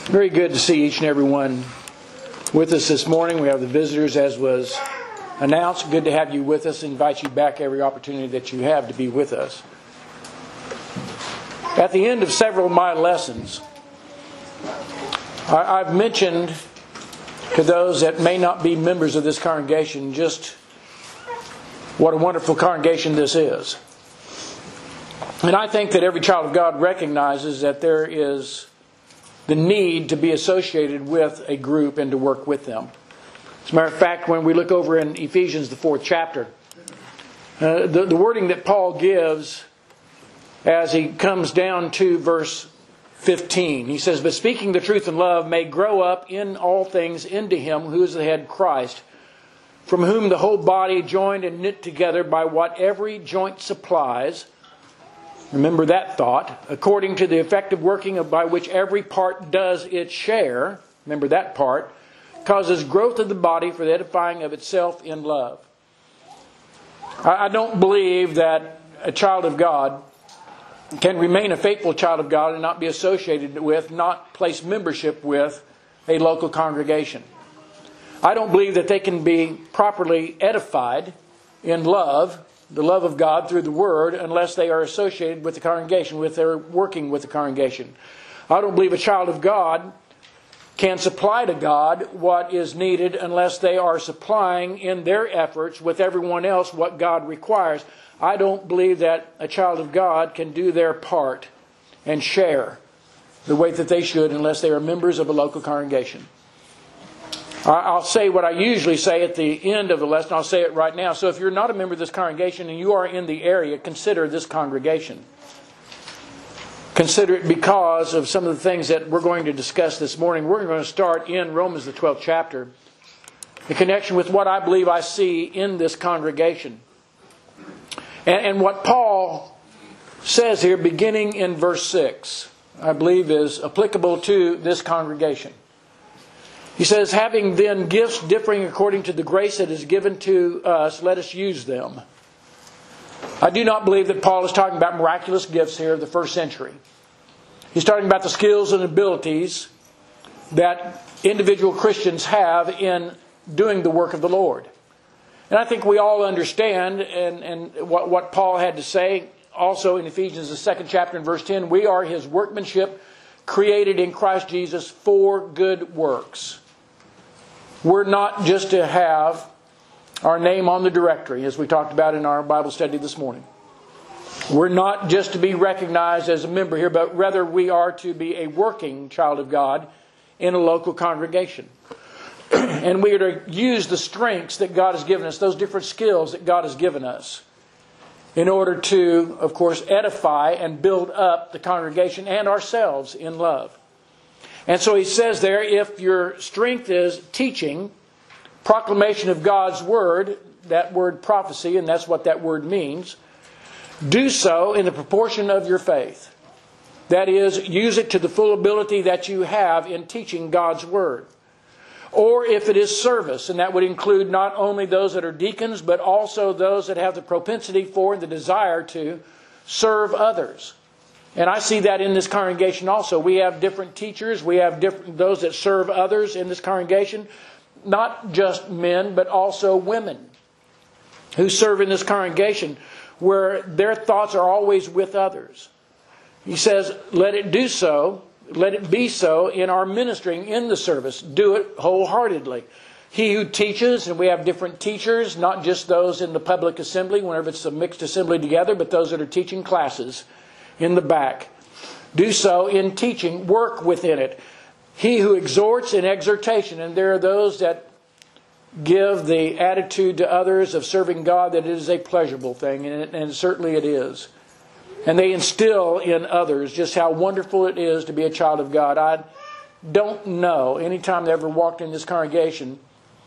Very good to see each and every one with us this morning. We have the visitors, as was announced. Good to have you with us. Invite you back every opportunity that you have to be with us. At the end of several of my lessons, I've mentioned to those that may not be members of this congregation just what a wonderful congregation this is. And I think that every child of God recognizes that there is the need to be associated with a group and to work with them. As a matter of fact, when we look over in Ephesians, the 4th chapter, the wording that Paul gives as he comes down to verse 15, he says, "But speaking the truth in love may grow up in all things into Him who is the head, Christ, from whom the whole body, joined and knit together by what every joint supplies," remember that thought, "according to the effective working by which every part does its share," remember that part, "causes growth of the body for the edifying of itself in love." I don't believe that a child of God can remain a faithful child of God and not be associated with, not place membership with, a local congregation. I don't believe that they can be properly edified in love, the love of God through the Word, unless they are associated with the congregation, with their working with the congregation. I don't believe a child of God can supply to God what is needed unless they are supplying in their efforts with everyone else what God requires. I don't believe that a child of God can do their part and share the way that they should unless they are members of a local congregation. I'll say what I usually say at the end of the lesson. I'll say it right now. So if you're not a member of this congregation and you are in the area, consider this congregation. Consider it because of some of the things that we're going to discuss this morning. We're going to start in Romans, the 12th chapter, in connection with what I believe I see in this congregation. And what Paul says here, beginning in verse 6, I believe is applicable to this congregation. He says, "Having then gifts differing according to the grace that is given to us, let us use them." I do not believe that Paul is talking about miraculous gifts here of the first century. He's talking about the skills and abilities that individual Christians have in doing the work of the Lord. And I think we all understand and what Paul had to say also in Ephesians, the 2nd chapter and verse 10, "We are His workmanship, created in Christ Jesus for good works." We're not just to have our name on the directory, as we talked about in our Bible study this morning. We're not just to be recognized as a member here, but rather we are to be a working child of God in a local congregation. And we are to use the strengths that God has given us, those different skills that God has given us, in order to, of course, edify and build up the congregation and ourselves in love. And so he says there, if your strength is teaching, proclamation of God's Word, that word prophecy, and that's what that word means, do so in the proportion of your faith. That is, use it to the full ability that you have in teaching God's Word. Or if it is service, and that would include not only those that are deacons, but also those that have the propensity for and the desire to serve others. And I see that in this congregation also. We have different teachers. We have those that serve others in this congregation. Not just men, but also women who serve in this congregation, where their thoughts are always with others. He says, let it do so. Let it be so in our ministering in the service. Do it wholeheartedly. He who teaches, and we have different teachers, not just those in the public assembly, whenever it's a mixed assembly together, but those that are teaching classes in the back. Do so in teaching. Work within it. He who exhorts in exhortation. And there are those that give the attitude to others of serving God that it is a pleasurable thing. And certainly it is. And they instill in others just how wonderful it is to be a child of God. I don't know any time they ever walked in this congregation,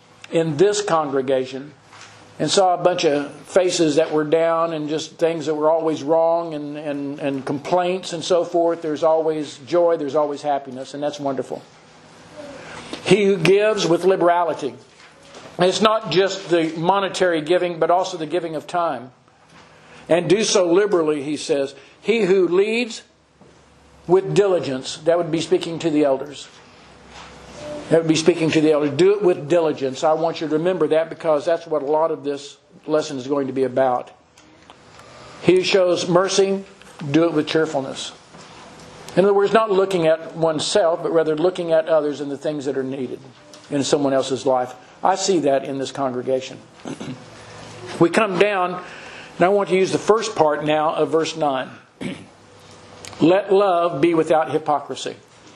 and saw a bunch of faces that were down and just things that were always wrong and complaints and so forth. There's always joy, there's always happiness, and that's wonderful. He who gives with liberality. And it's not just the monetary giving, but also the giving of time. And do so liberally, he says. He who leads with diligence, that would be speaking to the elders. That would be speaking to the elders. Do it with diligence. I want you to remember that, because that's what a lot of this lesson is going to be about. He who shows mercy, do it with cheerfulness. In other words, not looking at oneself, but rather looking at others and the things that are needed in someone else's life. I see that in this congregation. We come down, and I want to use the first part now of verse 9. Let love be without hypocrisy.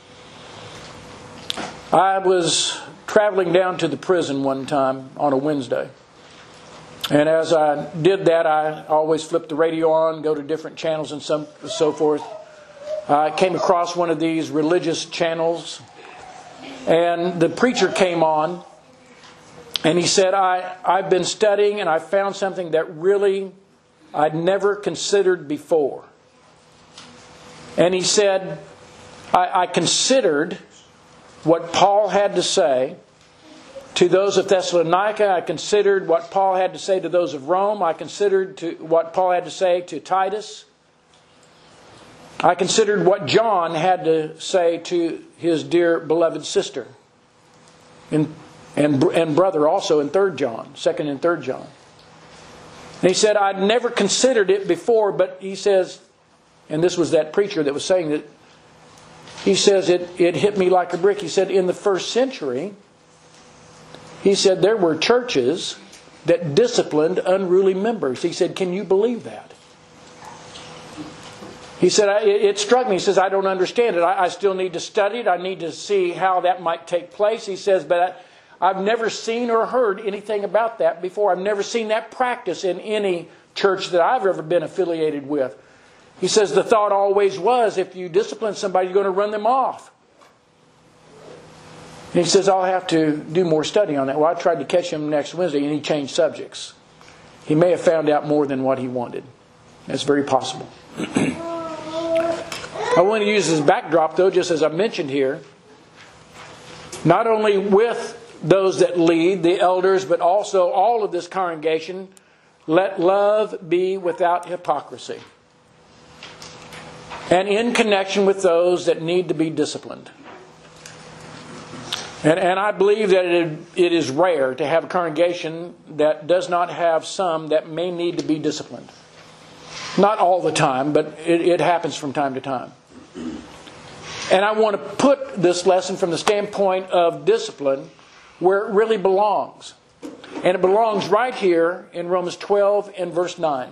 I was traveling down to the prison one time on a Wednesday. And as I did that, I always flipped the radio on, go to different channels and so forth. I came across one of these religious channels, and the preacher came on, and he said, I've been studying and I found something that really I'd never considered before. And he said, I considered what Paul had to say to those of Thessalonica. I considered what Paul had to say to those of Rome. I considered what Paul had to say to Titus. I considered what John had to say to his dear beloved sister and brother also in 3 John, 2nd and 3rd John. And he said, I'd never considered it before, but he says, and this was that preacher that was saying that, he says, it hit me like a brick. He said, in the first century, he said, there were churches that disciplined unruly members. He said, can you believe that? He said, it struck me. He says, I don't understand it. I still need to study it. I need to see how that might take place. He says, but I've never seen or heard anything about that before. I've never seen that practice in any church that I've ever been affiliated with. He says, the thought always was, if you discipline somebody, you're going to run them off. And he says, I'll have to do more study on that. Well, I tried to catch him next Wednesday, and he changed subjects. He may have found out more than what he wanted. That's very possible. I want to use this backdrop, though, just as I mentioned here. Not only with those that lead, the elders, but also all of this congregation, let love be without hypocrisy. And in connection with those that need to be disciplined. And I believe that it is rare to have a congregation that does not have some that may need to be disciplined. Not all the time, but it happens from time to time. And I want to put this lesson from the standpoint of discipline where it really belongs. And it belongs right here in Romans 12 and verse 9.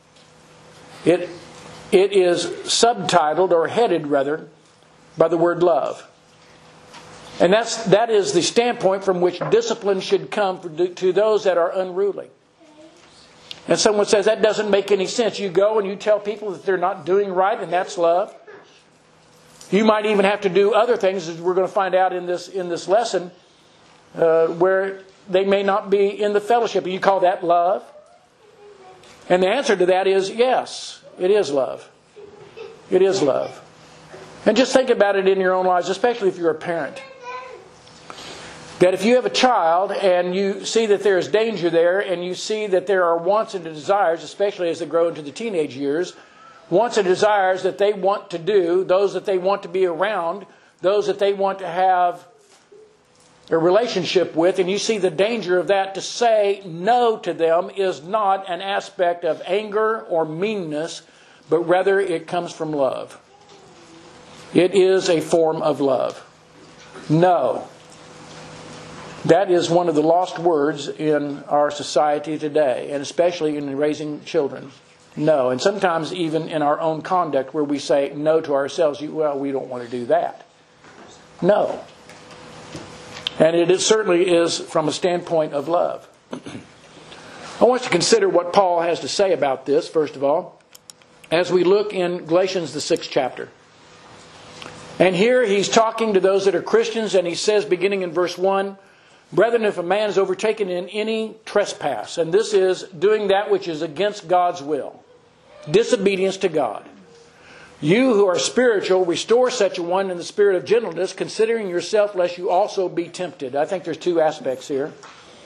It is subtitled, or headed rather, by the word love. And that is the standpoint from which discipline should come to those that are unruly. And someone says, that doesn't make any sense. You go and you tell people that they're not doing right, and that's love. You might even have to do other things, as we're going to find out in this lesson, where they may not be in the fellowship. You call that love? And the answer to that is yes, it is love. It is love. And just think about it in your own lives, especially if you're a parent. That if you have a child and you see that there is danger there, and you see that there are wants and desires, especially as they grow into the teenage years, wants and desires that they want to do, those that they want to be around, those that they want to have a relationship with, and you see the danger of that, to say no to them is not an aspect of anger or meanness, but rather it comes from love. It is a form of love. No. That is one of the lost words in our society today, and especially in raising children. No. And sometimes even in our own conduct, where we say no to ourselves. Well, we don't want to do that. No. And it certainly is from a standpoint of love. I want you to consider what Paul has to say about this, first of all, as we look in Galatians, the 6th chapter. And here he's talking to those that are Christians, and he says, beginning in verse 1, Brethren, if a man is overtaken in any trespass, and this is doing that which is against God's will, disobedience to God, you who are spiritual, restore such a one in the spirit of gentleness, considering yourself, lest you also be tempted. I think there's two aspects here.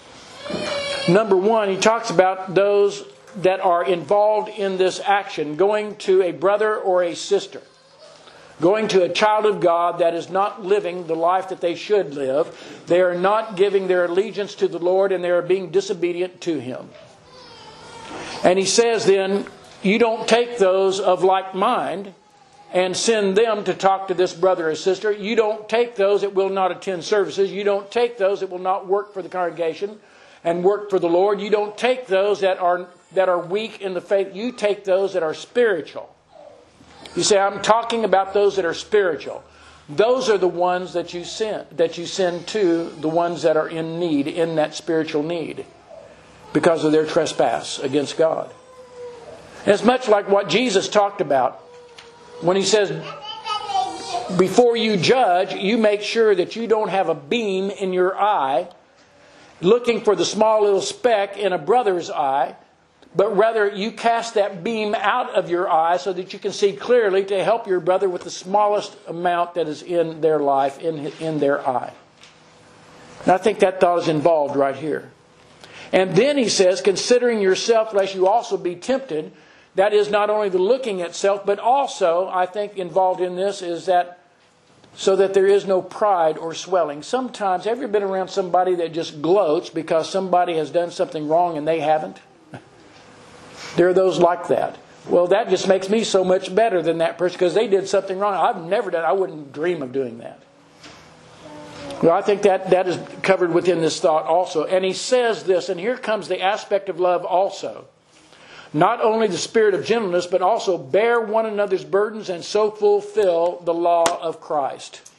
Number one, he talks about those that are involved in this action, going to a brother or a sister. going to a child of God that is not living the life that they should live. They are not giving their allegiance to the Lord, and they are being disobedient to Him. And he says then, you don't take those of like mind and send them to talk to this brother or sister. You don't take those that will not attend services. You don't take those that will not work for the congregation and work for the Lord. You don't take those that are weak in the faith. You take those that are spiritual. You say, I'm talking about those that are spiritual. Those are the ones that you send to the ones that are in need, in that spiritual need, because of their trespass against God. And it's much like what Jesus talked about when He says, before you judge, you make sure that you don't have a beam in your eye, looking for the small little speck in a brother's eye, but rather you cast that beam out of your eye so that you can see clearly to help your brother with the smallest amount that is in their life, in their eye. And I think that thought is involved right here. And then he says, considering yourself lest you also be tempted. That is not only the looking at self, but also, I think involved in this is that so that there is no pride or swelling. Sometimes, have you ever been around somebody that just gloats because somebody has done something wrong and they haven't? There are those like that. Well, that just makes me so much better than that person because they did something wrong. I've never done. I wouldn't dream of doing that. Well, I think that is covered within this thought also. And he says this, and here comes the aspect of love also. Not only the spirit of gentleness, but also bear one another's burdens and so fulfill the law of Christ.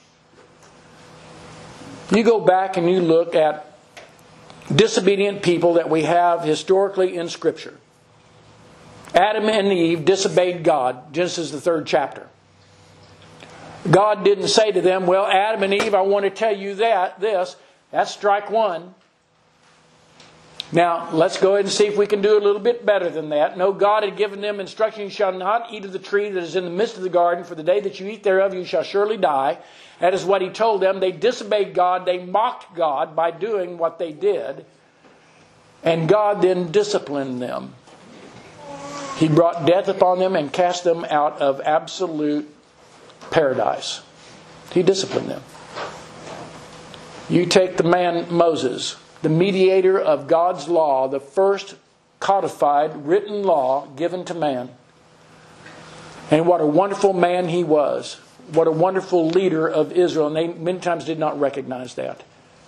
You go back and you look at disobedient people that we have historically in Scripture. Adam and Eve disobeyed God. Genesis the 3rd chapter. God didn't say to them, well, Adam and Eve, I want to tell you that's strike one. Now, let's go ahead and see if we can do a little bit better than that. No, God had given them instruction, you shall not eat of the tree that is in the midst of the garden, for the day that you eat thereof you shall surely die. That is what He told them. They disobeyed God. They mocked God by doing what they did. And God then disciplined them. He brought death upon them and cast them out of absolute paradise. He disciplined them. You take the man Moses, the mediator of God's law, the first codified, written law given to man. And what a wonderful man he was. What a wonderful leader of Israel. And they many times did not recognize that.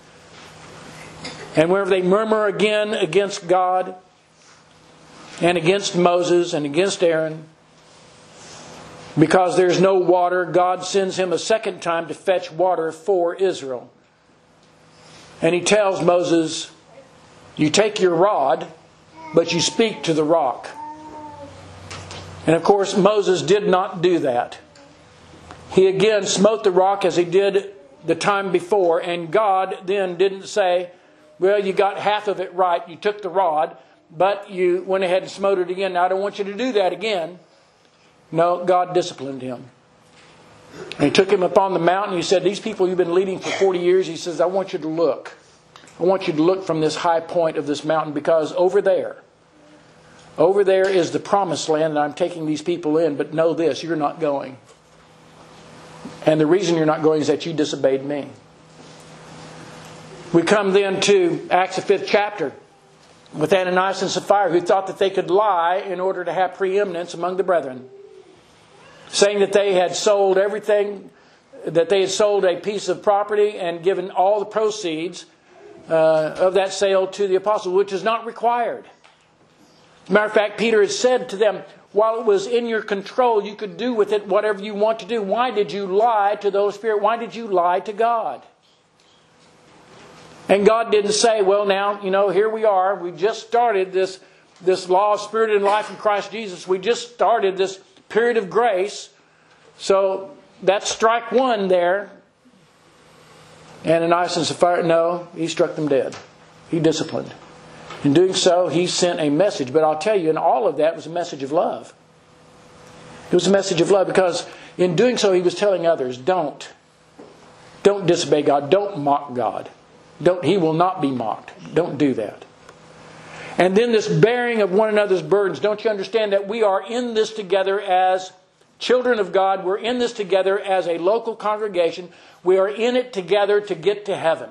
And whenever they murmur again against God, and against Moses, and against Aaron, because there's no water, God sends him a second time to fetch water for Israel. And He tells Moses, you take your rod, but you speak to the rock. And of course, Moses did not do that. He again smote the rock as he did the time before. And God then didn't say, well, you got half of it right. You took the rod, but you went ahead and smote it again. Now, I don't want you to do that again. No, God disciplined him. And He took him up on the mountain. He said, these people you've been leading for 40 years. He says, I want you to look. I want you to look from this high point of this mountain, because over there is the promised land that I'm taking these people in. But know this, you're not going. And the reason you're not going is that you disobeyed me. We come then to Acts the 5th chapter with Ananias and Sapphira, who thought that they could lie in order to have preeminence among the brethren, saying that they had sold everything, that they had sold a piece of property and given all the proceeds of that sale to the apostles, which is not required. As a matter of fact, Peter has said to them, while it was in your control, you could do with it whatever you want to do. Why did you lie to the Holy Spirit? Why did you lie to God? And God didn't say, well, now, here we are. We just started this law of spirit and life in Christ Jesus. We just started this period of grace. So that's strike one there. Ananias and Sapphira, no, He struck them dead. He disciplined. In doing so, He sent a message. But I'll tell you, in all of that was a message of love. It was a message of love, because in doing so, He was telling others, don't disobey God. Don't mock God. He will not be mocked. Don't do that. And then this bearing of one another's burdens. Don't you understand that we are in this together as children of God. We're in this together as a local congregation. We are in it together to get to heaven.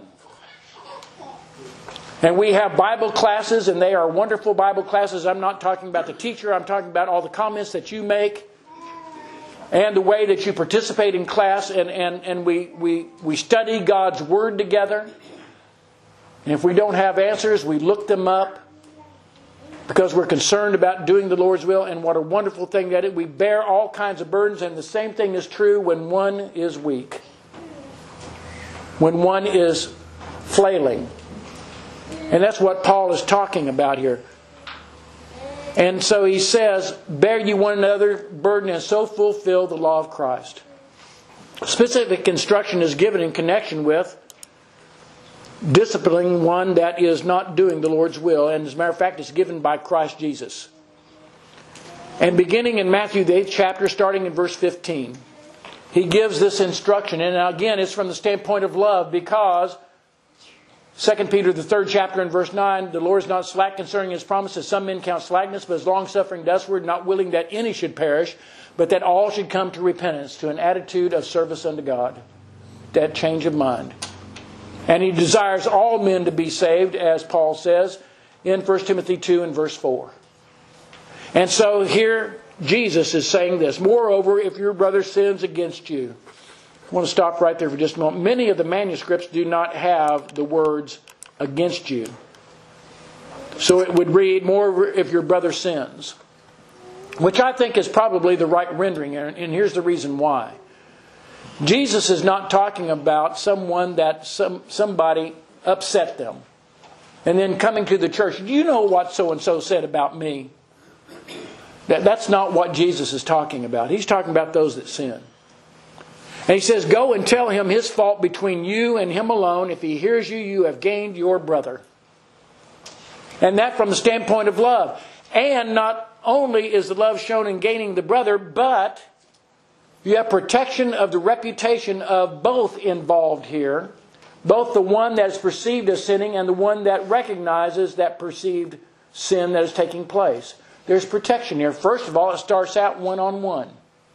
And we have Bible classes, and they are wonderful Bible classes. I'm not talking about the teacher. I'm talking about all the comments that you make and the way that you participate in class. And we study God's Word together. And if we don't have answers, we look them up because we're concerned about doing the Lord's will. And what a wonderful thing that is. We bear all kinds of burdens, and the same thing is true when one is weak. When one is flailing. And that's what Paul is talking about here. And so he says, bear you one another's burden and so fulfill the law of Christ. Specific instruction is given in connection with disciplining one that is not doing the Lord's will. And as a matter of fact, it's given by Christ Jesus. And beginning in Matthew the 8th chapter, starting in verse 15, he gives this instruction. And again, it's from the standpoint of love, because 2 Peter the 3rd chapter and verse 9, the Lord is not slack concerning His promises. Some men count slackness, but is long-suffering to usward, not willing that any should perish, but that all should come to repentance, to an attitude of service unto God. That change of mind. And He desires all men to be saved, as Paul says in 1 Timothy 2 and verse 4. And so here Jesus is saying this. Moreover, if your brother sins against you. I want to stop right there for just a moment. Many of the manuscripts do not have the words against you. So it would read, moreover, if your brother sins. Which I think is probably the right rendering. And here's the reason why. Jesus is not talking about someone that somebody upset them. And then coming to the church, do you know what so-and-so said about me? That's not what Jesus is talking about. He's talking about those that sin. And He says, go and tell him his fault between you and him alone. If he hears you, you have gained your brother. And that from the standpoint of love. And not only is the love shown in gaining the brother, but you have protection of the reputation of both involved here. Both the one that is perceived as sinning and the one that recognizes that perceived sin that is taking place. There's protection here. First of all, it starts out one-on-one.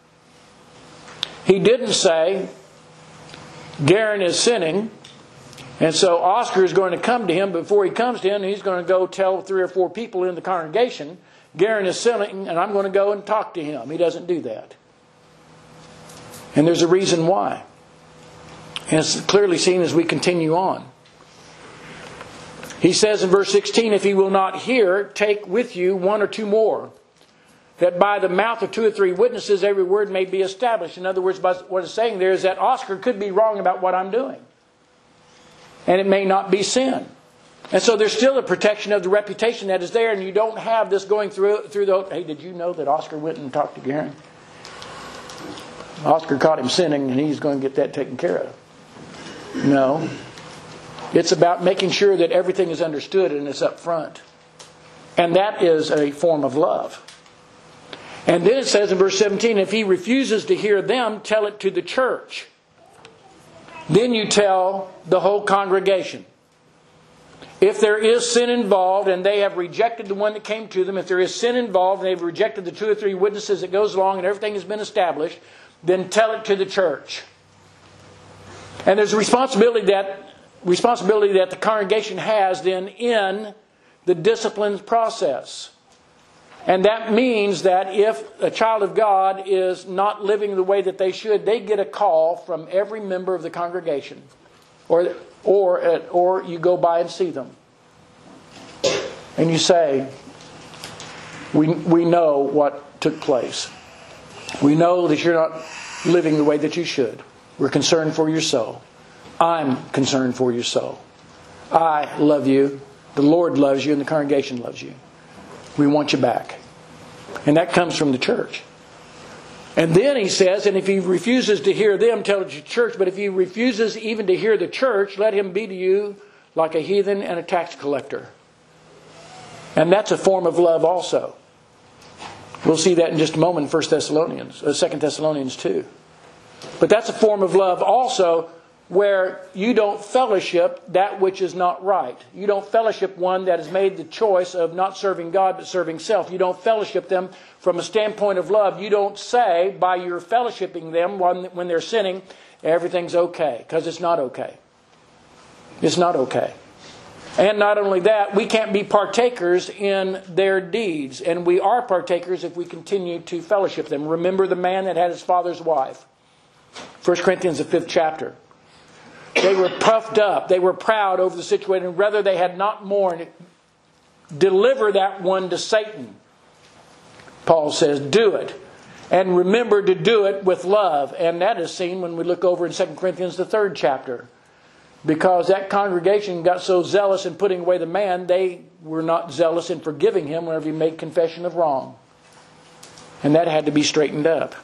He didn't say, Garen is sinning, and so Oscar is going to come to him. Before he comes to him, he's going to go tell 3 or 4 people in the congregation, Garen is sinning, and I'm going to go and talk to him. He doesn't do that. And there's a reason why. And it's clearly seen as we continue on. He says in verse 16, if he will not hear, take with you 1 or 2 more, that by the mouth of 2 or 3 witnesses every word may be established. In other words, what it's saying there is that Oscar could be wrong about what I'm doing. And it may not be sin. And so there's still a protection of the reputation that is there, and you don't have this going through the, hey, did you know that Oscar went and talked to Garen? Oscar caught him sinning, and he's going to get that taken care of. No. It's about making sure that everything is understood and it's up front. And that is a form of love. And then it says in verse 17, if he refuses to hear them, tell it to the church. Then you tell the whole congregation. If there is sin involved and they have rejected the one that came to them, if there is sin involved and they've rejected the 2 or 3 witnesses that goes along and everything has been established, then tell it to the church. And there's a responsibility that the congregation has then in the discipline process. And that means that if a child of God is not living the way that they should, they get a call from every member of the congregation. Or you go by and see them. And you say, we know what took place. We know that you're not living the way that you should. We're concerned for your soul. I'm concerned for your soul. I love you. The Lord loves you and the congregation loves you. We want you back. And that comes from the church. And then he says, and if he refuses to hear them, tell it to the church. But if he refuses even to hear the church, let him be to you like a heathen and a tax collector. And that's a form of love also. We'll see that in just a moment in 2 Thessalonians 2. But that's a form of love also where you don't fellowship that which is not right. You don't fellowship one that has made the choice of not serving God but serving self. You don't fellowship them from a standpoint of love. You don't say by your fellowshipping them when they're sinning, everything's okay, because it's not okay. It's not okay. And not only that, we can't be partakers in their deeds. And we are partakers if we continue to fellowship them. Remember the man that had his father's wife. 1 Corinthians, the 5th chapter. They were puffed up. They were proud over the situation. Rather, they had not mourned. Deliver that one to Satan. Paul says, do it. And remember to do it with love. And that is seen when we look over in 2 Corinthians, the 3rd chapter. Because that congregation got so zealous in putting away the man, they were not zealous in forgiving him whenever he made confession of wrong. And that had to be straightened up.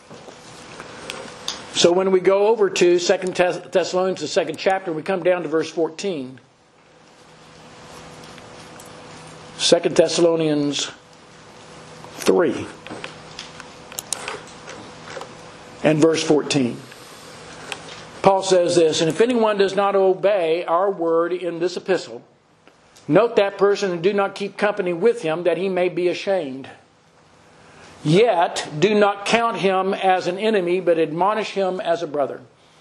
So when we go over to 2 Thessalonians, the 2nd chapter, we come down to verse 14. 2 Thessalonians 3 and verse 14. Paul says this, and if anyone does not obey our word in this epistle, note that person and do not keep company with him, that he may be ashamed. Yet do not count him as an enemy, but admonish him as a brother.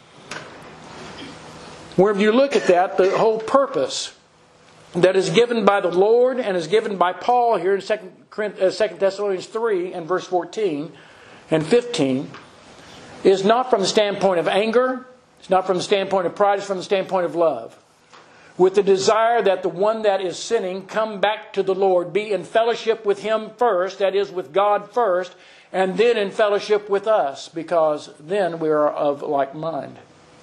Wherever you look at that, the whole purpose that is given by the Lord and is given by Paul here in 2 Thessalonians 3 and verse 14 and 15 is not from the standpoint of anger. It's not from the standpoint of pride. It's from the standpoint of love. With the desire that the one that is sinning come back to the Lord, be in fellowship with Him first, that is with God first, and then in fellowship with us, because then we are of like mind.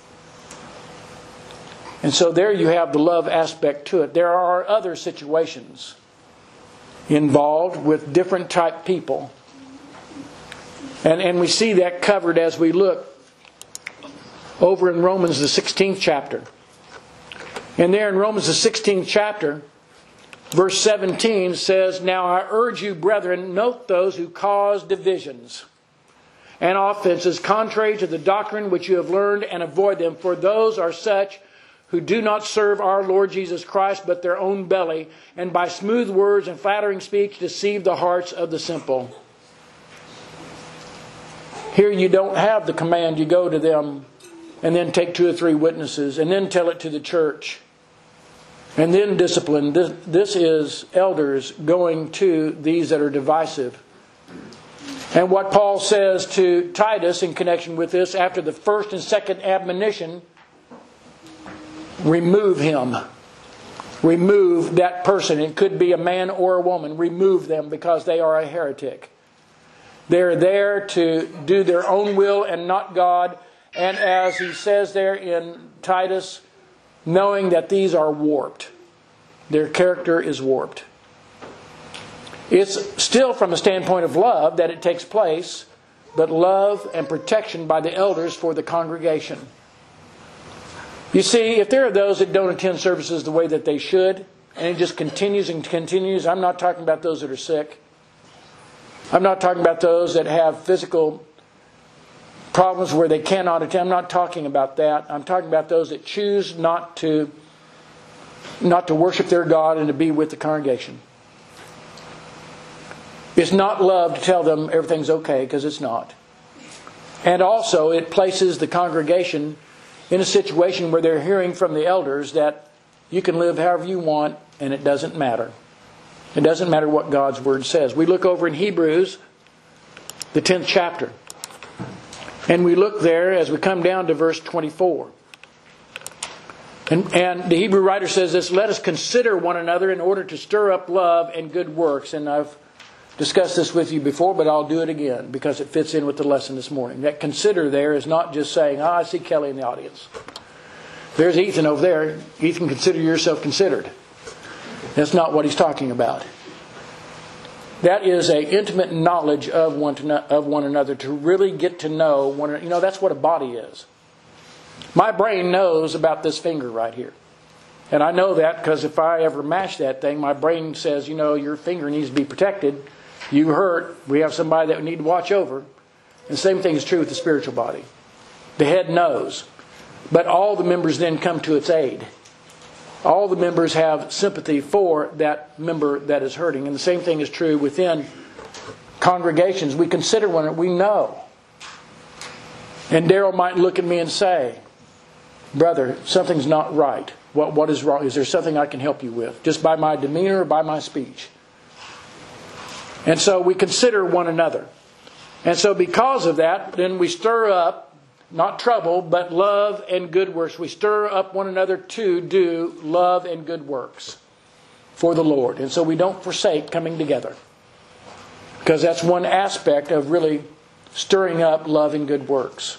And so there you have the love aspect to it. There are other situations involved with different type people. And we see that covered as we look over in Romans the 16th chapter. And there in Romans the 16th chapter, verse 17 says, now I urge you, brethren, note those who cause divisions and offenses contrary to the doctrine which you have learned, and avoid them. For those are such who do not serve our Lord Jesus Christ, but their own belly, and by smooth words and flattering speech deceive the hearts of the simple. Here you don't have the command, you go to them and then take 2 or 3 witnesses, and then tell it to the church, and then discipline. This is elders going to these that are divisive. And what Paul says to Titus in connection with this, after the first and second admonition, remove him. Remove that person. It could be a man or a woman. Remove them because they are a heretic. They're there to do their own will and not God. And as he says there in Titus, knowing that these are warped. Their character is warped. It's still from a standpoint of love that it takes place, but love and protection by the elders for the congregation. You see, if there are those that don't attend services the way that they should, and it just continues and continues, I'm not talking about those that are sick. I'm not talking about those that have physical problems where they cannot attend. I'm not talking about that. I'm talking about those that choose not to worship their God and to be with the congregation. It's not love to tell them everything's okay, because it's not. And also it places the congregation in a situation where they're hearing from the elders that you can live however you want and it doesn't matter. It doesn't matter what God's Word says. We look over in Hebrews, the 10th chapter. And we look there as we come down to verse 24. And the Hebrew writer says this, let us consider one another in order to stir up love and good works. And I've discussed this with you before, but I'll do it again because it fits in with the lesson this morning. That consider there is not just saying, I see Kelly in the audience. There's Ethan over there. Ethan, consider yourself considered. That's not what he's talking about. That is an intimate knowledge of one another, to really get to know one another. You know, that's what a body is. My brain knows about this finger right here. And I know that because if I ever mash that thing, my brain says, you know, your finger needs to be protected. You hurt. We have somebody that we need to watch over. And the same thing is true with the spiritual body. The head knows. but all the members then come to its aid. All the members have sympathy for that member that is hurting. And the same thing is true within congregations. We consider one another. We know. And Daryl might look at me and say, brother, something's not right. What is wrong? Is there something I can help you with? Just by my demeanor or by my speech? And so we consider one another. And so because of that, then we stir up, not trouble, but love and good works. We stir up one another to do love and good works for the Lord. And so we don't forsake coming together. Because that's one aspect of really stirring up love and good works.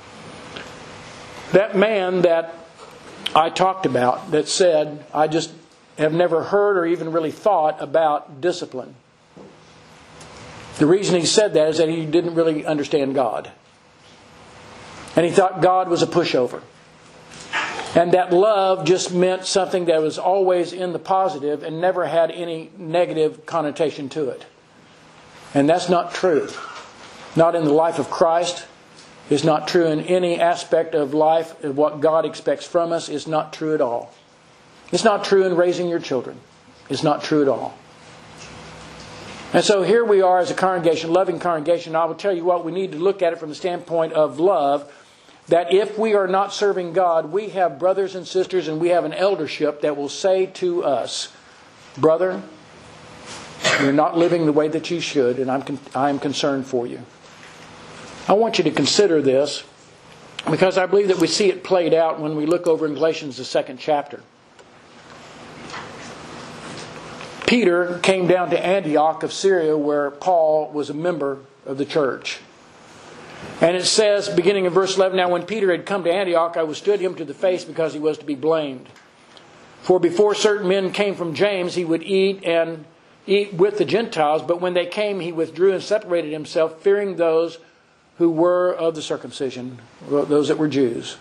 That man that I talked about that said, I just have never heard or even really thought about discipline. The reason he said that is that he didn't really understand God. And he thought God was a pushover. And that love just meant something that was always in the positive and never had any negative connotation to it. And that's not true. Not in the life of Christ. It's not true in any aspect of life. Of what God expects from us is not true at all. It's not true in raising your children. It's not true at all. And so here we are as a congregation, loving congregation. I will tell you what, we need to look at it from the standpoint of love. That if we are not serving God, we have brothers and sisters and we have an eldership that will say to us, brother, you're not living the way that you should, and I'm concerned for you. I want you to consider this because I believe that we see it played out when we look over in Galatians, the 2nd chapter. Peter came down to Antioch of Syria where Paul was a member of the church. And it says, beginning in verse 11, now when Peter had come to Antioch, I withstood him to the face because he was to be blamed. For before certain men came from James, he would eat with the Gentiles, but when they came, he withdrew and separated himself, fearing those who were of the circumcision, those that were Jews.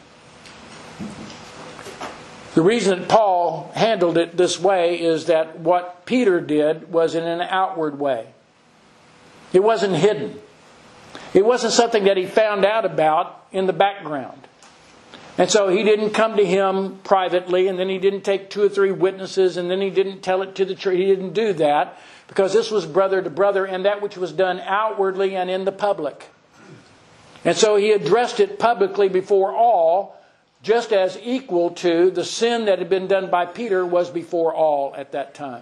The reason that Paul handled it this way is that what Peter did was in an outward way. It wasn't hidden. It wasn't something that he found out about in the background. And so he didn't come to him privately, and then he didn't take 2 or 3 witnesses, and then he didn't tell it to the church. He didn't do that because this was brother to brother, and that which was done outwardly and in the public. And so he addressed it publicly before all, just as equal to the sin that had been done by Peter was before all at that time.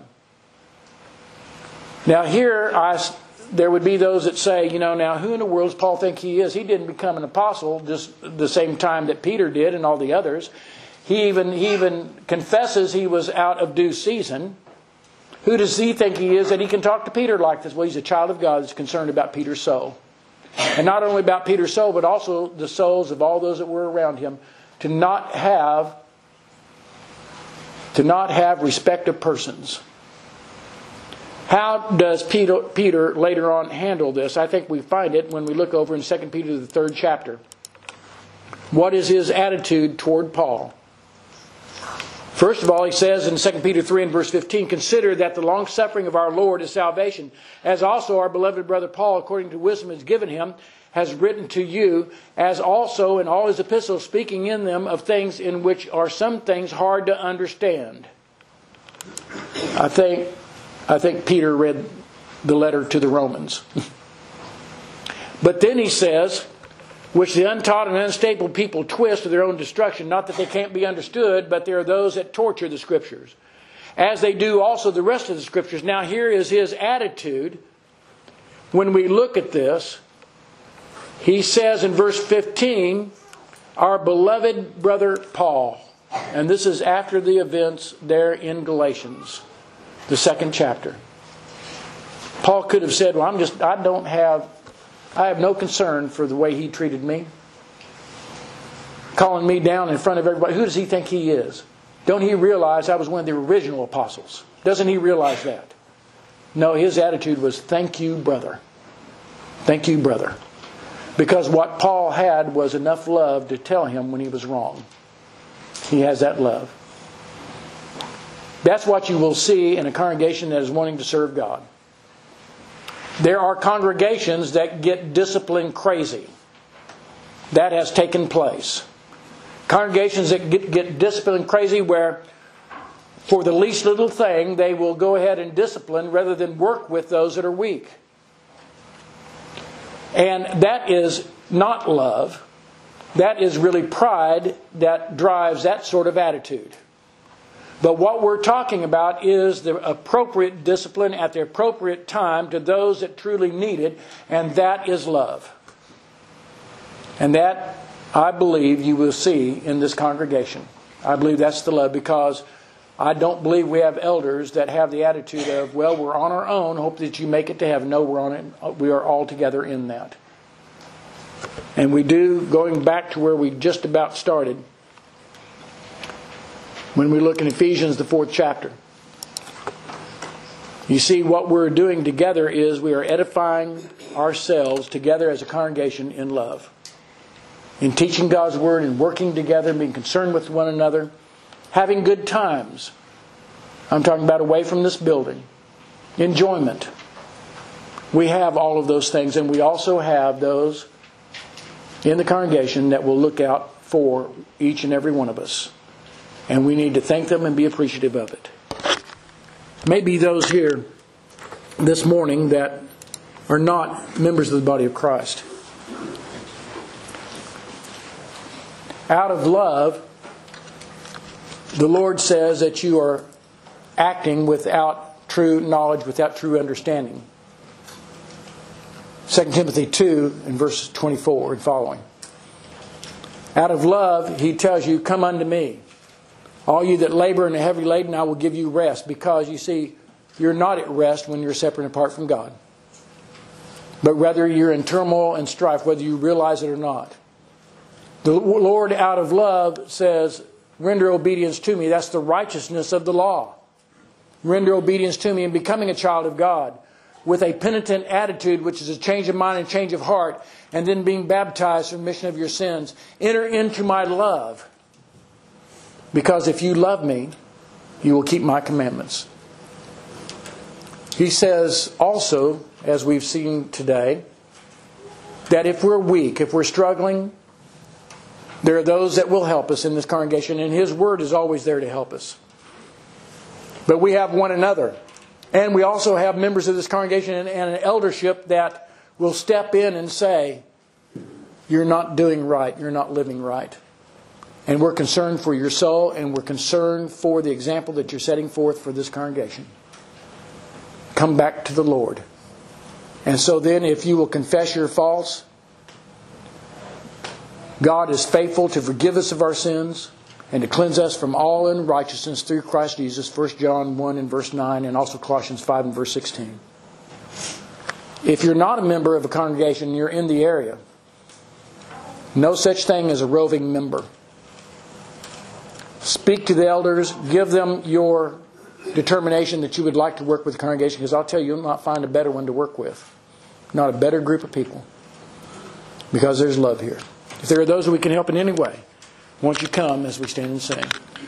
Now here, there would be those that say, now who in the world does Paul think he is? He didn't become an apostle just the same time that Peter did and all the others. He even confesses he was out of due season. Who does he think he is that he can talk to Peter like this? Well, he's a child of God that's concerned about Peter's soul. And not only about Peter's soul, but also the souls of all those that were around him. To not have respect of persons. How does Peter later on handle this? I think we find it when we look over in 2 Peter, the 3rd chapter. What is his attitude toward Paul? First of all, he says in 2 Peter 3 and verse 15, consider that the long suffering of our Lord is salvation, as also our beloved brother Paul, according to wisdom is given him, has written to you, as also in all his epistles, speaking in them of things in which are some things hard to understand. I think Peter read the letter to the Romans. But then he says, which the untaught and unstable people twist to their own destruction, not that they can't be understood, but there are those that torture the Scriptures, as they do also the rest of the Scriptures. Now here is his attitude when we look at this. He says in verse 15, our beloved brother Paul, and this is after the events there in Galatians, the 2nd chapter. Paul could have said, well, I have no concern for the way he treated me. Calling me down in front of everybody. Who does he think he is? Don't he realize I was one of the original apostles? Doesn't he realize that? No, his attitude was, thank you, brother. Thank you, brother. Because what Paul had was enough love to tell him when he was wrong. He has that love. That's what you will see in a congregation that is wanting to serve God. There are congregations that get discipline crazy. That has taken place. Congregations that get disciplined crazy where for the least little thing they will go ahead and discipline rather than work with those that are weak. And that is not love. That is really pride that drives that sort of attitude. But what we're talking about is the appropriate discipline at the appropriate time to those that truly need it, and that is love. And that, I believe, you will see in this congregation. I believe that's the love, because I don't believe we have elders that have the attitude of, well, we're on our own, hope that you make it to heaven. No, we're on it. We are all together in that. And we do, going back to where we just about started, when we look in Ephesians, the 4th chapter. You see, what we're doing together is we are edifying ourselves together as a congregation in love. In teaching God's Word and working together, being concerned with one another, having good times. I'm talking about away from this building. Enjoyment. We have all of those things, and we also have those in the congregation that will look out for each and every one of us. And we need to thank them and be appreciative of it. Maybe those here this morning that are not members of the body of Christ. Out of love, the Lord says that you are acting without true knowledge, without true understanding. 2 Timothy 2 and verses 24 and following. Out of love, he tells you, come unto me. All you that labor and are heavy laden, I will give you rest. Because, you see, you're not at rest when you're separate and apart from God. But rather you're in turmoil and strife, whether you realize it or not. The Lord, out of love, says, render obedience to me. That's the righteousness of the law. Render obedience to me in becoming a child of God. With a penitent attitude, which is a change of mind and change of heart. And then being baptized for remission of your sins. Enter into my love. Because if you love me, you will keep my commandments. He says also, as we've seen today, that if we're weak, if we're struggling, there are those that will help us in this congregation, and His Word is always there to help us. But we have one another. And we also have members of this congregation and an eldership that will step in and say, you're not doing right, you're not living right. And we're concerned for your soul, and we're concerned for the example that you're setting forth for this congregation. Come back to the Lord. And so then, if you will confess your faults, God is faithful to forgive us of our sins and to cleanse us from all unrighteousness through Christ Jesus. 1 John 1 and verse 9, and also Colossians 5 and verse 16. If you're not a member of a congregation, you're in the area. No such thing as a roving member. Speak to the elders. Give them your determination that you would like to work with the congregation. Because I'll tell you, you'll not find a better one to work with. Not a better group of people. Because there's love here. If there are those that we can help in any way, won't you come as we stand and sing?